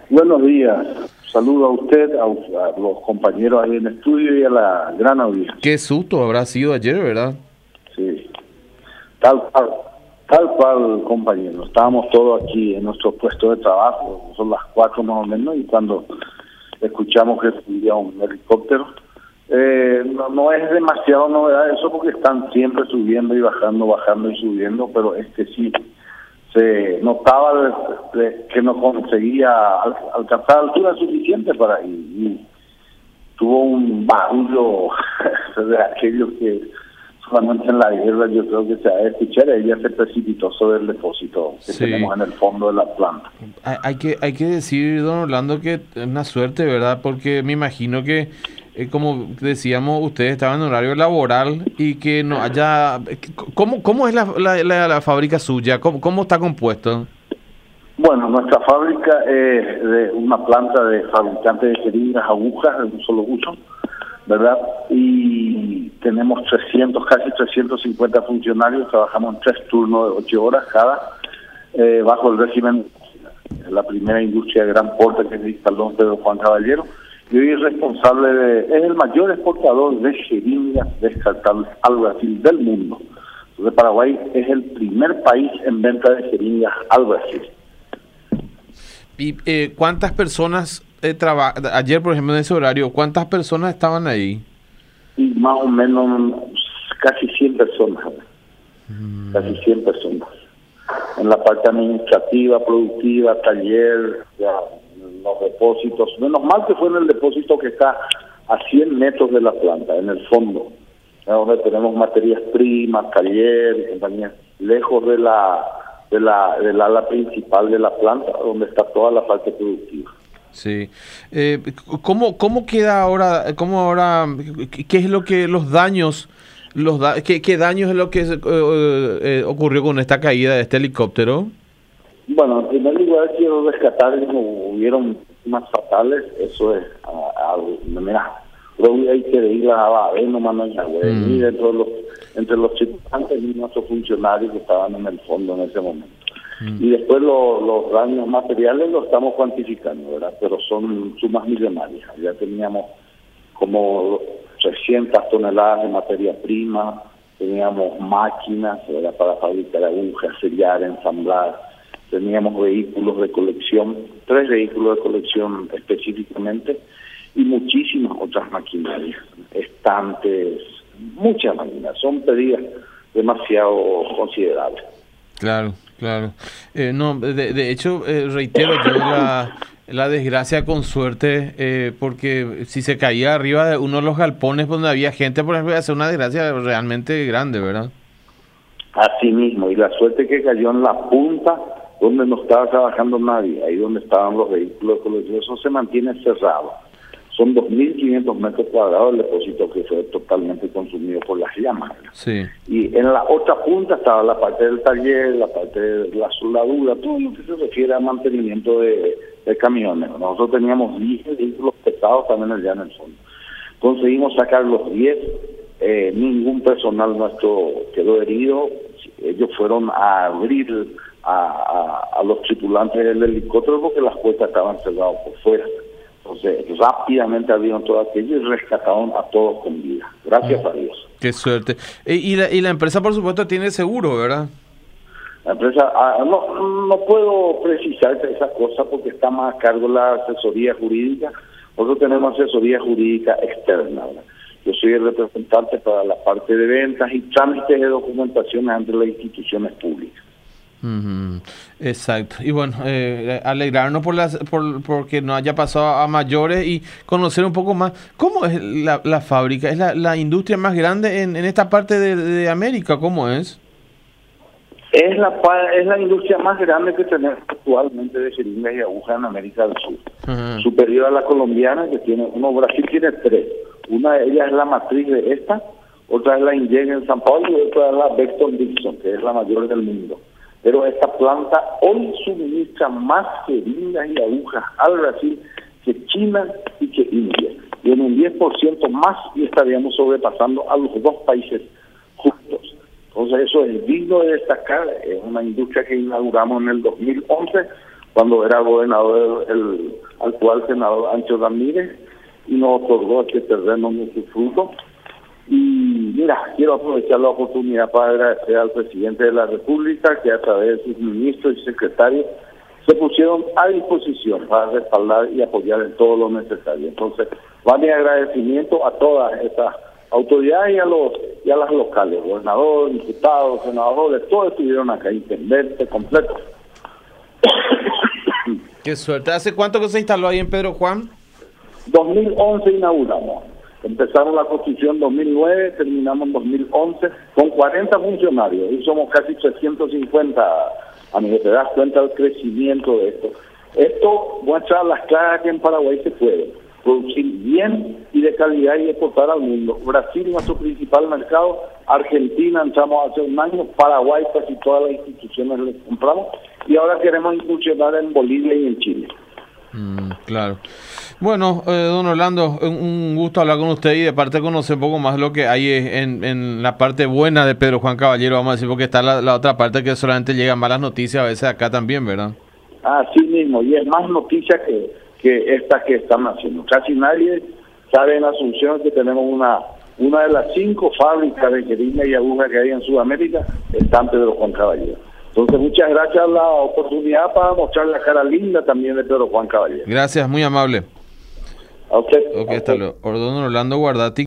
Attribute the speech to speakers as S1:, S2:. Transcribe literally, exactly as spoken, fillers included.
S1: Buenos días. Saludo a usted, a, a los compañeros ahí en el estudio y a la gran audiencia.
S2: Qué susto habrá sido ayer, ¿verdad?
S1: Sí. Tal cual, tal cual, compañero. Estábamos todos aquí en nuestro puesto de trabajo, son las cuatro más o menos, y cuando escuchamos que subía un helicóptero, eh, no, no es demasiado novedad eso porque están siempre subiendo y bajando, bajando y subiendo, pero este sí se notaba de, de, que no conseguía al, alcanzar altura suficiente para ir. Y tuvo un barullo de aquellos que solamente en la guerra yo creo que se ha de escuchar. Ella se precipitó sobre el depósito que
S2: Sí.
S1: tenemos en el fondo de la planta.
S2: Hay, hay que hay que decir, don Orlando, que es una suerte, ¿verdad? Porque me imagino que, eh, como decíamos, ustedes estaban en horario laboral y que no haya... ¿Cómo, cómo es la, la, la, la fábrica suya? ¿Cómo, cómo está compuesto?
S1: Bueno, nuestra fábrica es de una planta de fabricante de jeringas, agujas de un solo uso, ¿verdad? Y tenemos trescientos, casi trescientos cincuenta funcionarios, trabajamos en tres turnos de ocho horas cada, eh, bajo el régimen, la primera industria de gran porte que se instaló en Pedro Juan Caballero, y hoy es responsable de, es el mayor exportador de jeringas descartables al Brasil del mundo. Entonces Paraguay es el primer país en venta de jeringas al Brasil.
S2: ¿Y eh, cuántas personas eh, traba ayer, por ejemplo, en ese horario, cuántas personas estaban ahí?
S1: Y más o menos casi cien personas, mm. casi cien personas. En la parte administrativa, productiva, taller, ya, los depósitos. Menos mal que fue en el depósito que está a cien metros de la planta, en el fondo, donde tenemos materias primas, taller y compañía, lejos de la de la del ala principal de la planta, donde está toda la parte productiva.
S2: Sí. Eh, ¿cómo, ¿Cómo queda ahora, cómo ahora, qué es lo que, los daños, los da, qué, qué daños es lo que eh, eh, ocurrió con esta caída de este helicóptero?
S1: Bueno, en primer lugar quiero rescatar que no hubieron más fatales, eso es algo, mira, creo que hay que ir a ver nomás no hay mm. y dentro de los, entre los tripulantes y nuestros funcionarios que estaban en el fondo en ese momento. Mm. Y después lo, los daños materiales los estamos cuantificando, ¿verdad? Pero son sumas millonarias. Ya teníamos como trescientas toneladas de materia prima, teníamos máquinas, ¿verdad?, para fabricar agujas, sellar, ensamblar, teníamos vehículos de colección, tres vehículos de colección específicamente, y muchísimas otras maquinarias, estantes, muchas máquinas, son pedidas demasiado considerables.
S2: Claro, claro. Eh, no, de, de hecho, eh, reitero yo la, la desgracia con suerte, eh, porque si se caía arriba de uno de los galpones donde había gente, por ejemplo, iba a ser una desgracia realmente grande, ¿verdad?
S1: Así mismo, y la suerte que cayó en la punta donde no estaba trabajando nadie, ahí donde estaban los vehículos de colección, eso se mantiene cerrado. Son dos mil quinientos metros cuadrados el depósito que fue totalmente consumido por las llamas.
S2: Sí.
S1: Y en la otra punta estaba la parte del taller, la parte de la soldadura, todo lo que se refiere a mantenimiento de, de camiones. Nosotros teníamos diez vehículos pesados también allá en el fondo. Conseguimos sacar los diez, eh, ningún personal nuestro quedó herido. Ellos fueron a abrir a, a, a los tripulantes del helicóptero porque las puertas estaban cerradas por fuera. Entonces, rápidamente abrieron todo aquello y rescataron a todos con vida. Gracias a Dios.
S2: Qué suerte. Y la, y la empresa, por supuesto, tiene seguro, ¿verdad?
S1: La empresa, ah, no, no puedo precisar esa cosa porque está más a cargo la asesoría jurídica. Nosotros tenemos asesoría jurídica externa, ¿verdad? Yo soy el representante para la parte de ventas y trámites de documentación entre las instituciones públicas.
S2: Uh-huh. Exacto. Y bueno, eh, alegrarnos por las por porque no haya pasado a mayores y conocer un poco más cómo es la, la fábrica. ¿Es la, la industria más grande en, en esta parte de, de América? ¿Cómo es?
S1: Es la es la industria más grande que tenemos actualmente de jeringas y agujas en América del Sur. Uh-huh. Superior a la colombiana, que tiene uno. Brasil tiene tres. Una de ellas es la matriz de esta, otra es la Ingen en San Paulo y otra es la Becton Dickinson, que es la mayor del mundo. Pero esta planta hoy suministra más jeringas y agujas al Brasil que China y que India. Y en un diez por ciento más y estaríamos sobrepasando a los dos países juntos. Entonces eso es digno de destacar. Es una industria que inauguramos en el dos mil once cuando era gobernador el actual senador Ancho Ramírez, y nos otorgó este terreno en su fruto. Y mira, quiero aprovechar la oportunidad para agradecer al presidente de la República, que a través de sus ministros y secretarios se pusieron a disposición para respaldar y apoyar en todo lo necesario. Entonces, va mi agradecimiento a todas estas autoridades y a los y a las locales, gobernadores, diputados, senadores, todos estuvieron acá, intendentes, completo.
S2: Qué suerte. ¿Hace cuánto que se instaló ahí en Pedro Juan?
S1: dos mil once inauguramos. Empezamos la construcción en dos mil nueve, terminamos en dos mil once con cuarenta funcionarios y somos casi trescientos cincuenta. Amigos, te das cuenta del crecimiento de esto. Esto muestra las claras que en Paraguay se puede producir bien y de calidad y exportar al mundo. Brasil, nuestro principal mercado. Argentina, entramos hace un año. Paraguay, casi todas las instituciones les compramos. Y ahora queremos incursionar en Bolivia y en Chile.
S2: Mm, claro. Bueno, eh, don Orlando, un gusto hablar con usted y de parte conocer un poco más lo que hay en, en la parte buena de Pedro Juan Caballero, vamos a decir, porque está la, la otra parte que solamente llegan malas noticias a veces acá también, ¿verdad?
S1: Así mismo, y es más noticia que, que esta que están haciendo. Casi nadie sabe en Asunción que tenemos una una de las cinco fábricas de jeringa y aguja que hay en Sudamérica, está en Pedro Juan Caballero. Entonces, muchas gracias a la oportunidad para mostrar la cara linda también de Pedro Juan Caballero.
S2: Gracias, muy amable.
S1: A usted.
S2: Ok, hasta luego. Don Orlando Guardati.